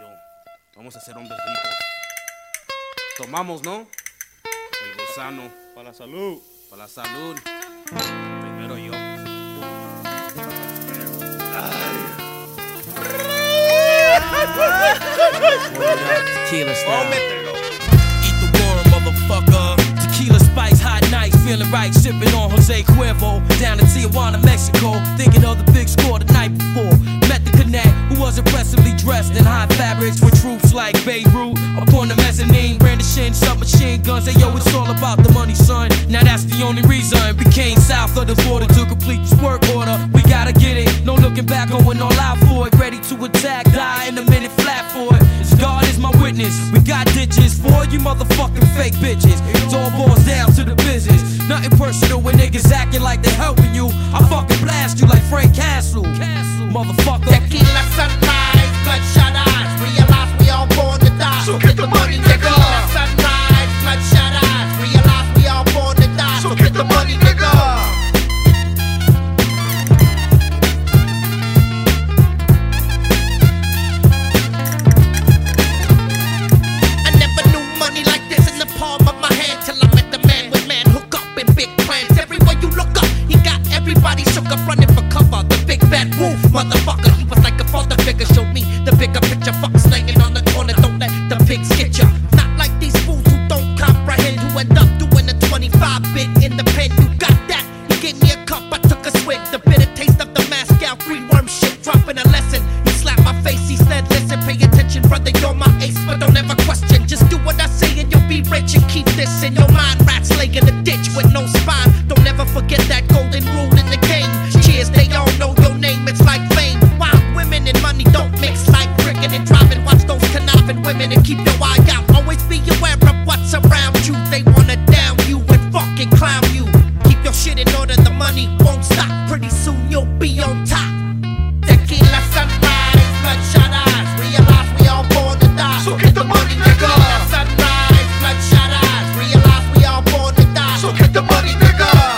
borracho. Vamos a ser hombres ricos. Tomamos, ¿no? El gusano. Para la salud. Para la salud. Primero yo. Tequila style. Eat the worm, motherfucker. Tequila spice, hot nights, feeling right, sipping on Jose Cuervo. Down in Tijuana, Mexico, thinking of the big score the night before. Met the cadet who was impressively dressed in hot fabrics with troops like Beirut. Upon the mezzanine, brandishing submachine guns. Hey yo, it's all about the money, son. Now that's the only reason. Became south of the border to complete this work order. We gotta get it, no looking back, going all out for it. Ready to attack, die in a minute flat for it. God is my witness. We got ditches for you motherfucking fake bitches. It all boils down to the business. Nothing personal when niggas acting like they helping you. I fucking blast you like Frank Castle. Motherfucker. Tequila sunrise, bloodshot eyes. Realize we all born to die. So get the money, nigga. Tequila sunrise, bloodshot eyes. Realize we all born to die. So get the money, nigga. Everybody shook up running for cover. The big bad wolf, motherfucker. He was like a father figure. Showed me the bigger picture. Fuck slanging on the corner. Don't let the pigs get ya. Not like these fools who don't comprehend. Who end up doing a 25-bit in the pen. You got that? He gave me a cup. I took a swig. The bitter taste of the Moscow green worm shit. Dropping a lesson. He slapped my face. He said, listen, pay attention, brother. You're my ace, but don't ever question. Just do what I say and you'll be rich. And keep this in your mind. Rats lay in the ditch with no spine. Don't ever forget that golden rule. They all know your name, it's like fame. Wild women and money don't mix like cricket and driving. Watch those conniving women and keep your eye out. Always be aware of what's around you. They wanna down you and fucking clown you. Keep your shit in order, the money won't stop. Pretty soon you'll be on top. Tequila sunrise, bloodshot eyes. Realize we all born to die. So get the money, nigga. Tequila sunrise, bloodshot eyes. Realize we all born to die. So get the money, nigga.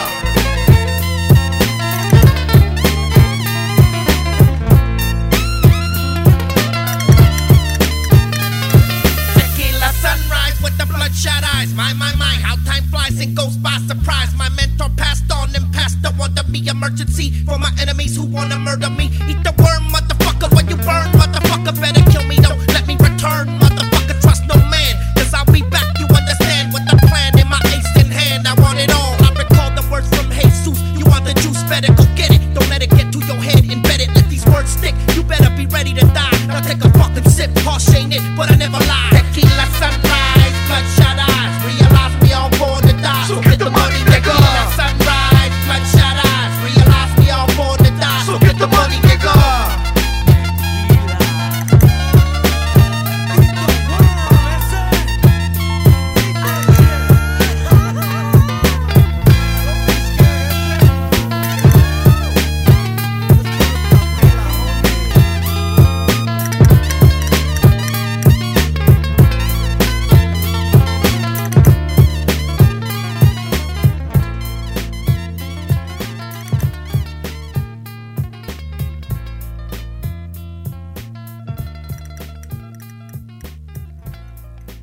Bloodshot eyes, my, how time flies and goes by surprise. My mentor passed on and passed the one to me. Emergency for my enemies who wanna murder me. Eat the worm, motherfucker, when you burn, motherfucker. Better kill me, don't let me return, motherfucker. Trust no man, cause I'll be back, you understand. With the plan in my ace in hand, I want it all. I recall the words from Jesus. You want the juice, better go get it. Don't let it get to your head, embed it. Let these words stick, you better be ready to die. Now take a fucking sip, harsh ain't it, but I never lie.